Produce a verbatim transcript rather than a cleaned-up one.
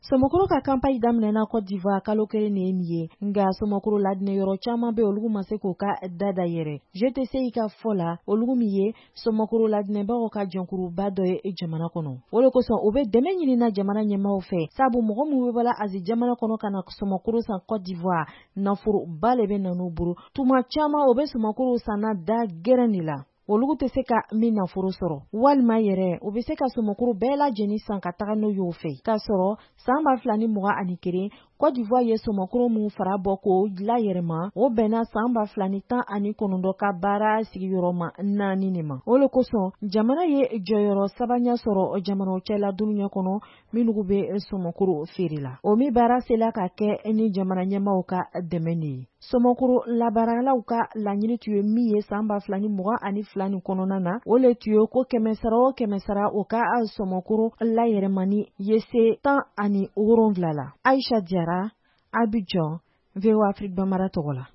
Somakoro ka campagne daminɛna Côte d'Ivoire kalo kelen de ye nin ye nga Somakoro ladinɛ yɔrɔ caman bɛ olugu ma se k'o ka dada yɛrɛ. G T C I ka fɔ la olugu min ye Somakoro ladinɛbagaw ka jɛnkuruba dɔ ye jamana kɔnɔ. O de kosɔn u bɛ dɛmɛ ɲinina jamana ɲɛmaaw fɛ sabu mɔgɔ minnu bɛ bala Asie jamana kɔnɔ ka na Somakoro san Côte d'Ivoire nafoloba de bɛ na n'u bolo. Tuma caman u bɛ Somakoro sanna da gɛrɛn de la. Olugu tɛ se ka min nafolo sɔrɔ walima yɛrɛ u bɛ se ka Somakoro bɛɛ lajɛlen san ka taga n'o y'o fɛ k'a sɔrɔ san ba fila ni mugan ani kelen Côte d'Ivoire ye Somakoro mun fara bɔ k'o la yɛrɛma o bɛnna san ba fila ni tan ani kɔnɔntɔn ka baara sigiyɔrɔma naani de ma. O de kosɔn jamana ye jɔyɔrɔ sabanya sɔrɔ jamanaw cɛla dunuya kɔnɔ minnu bɛ Somakoro feere la. O mi baara sela ka kɛ ni jamana ɲɛmaaw ka dɛmɛ de ye. Somakoro labaaralaw ka laɲini tun ye min ye san ba fila ni mugan ani fila ni kɔnɔna na o le tun ye ko kɛmɛ sara o kɛmɛ sara o ka Somakoro la yɛrɛmani ye se tan ani wolonwula la. Aisha Diarra, Abidjan, V O A Afrique Bambara tɔgɔ la.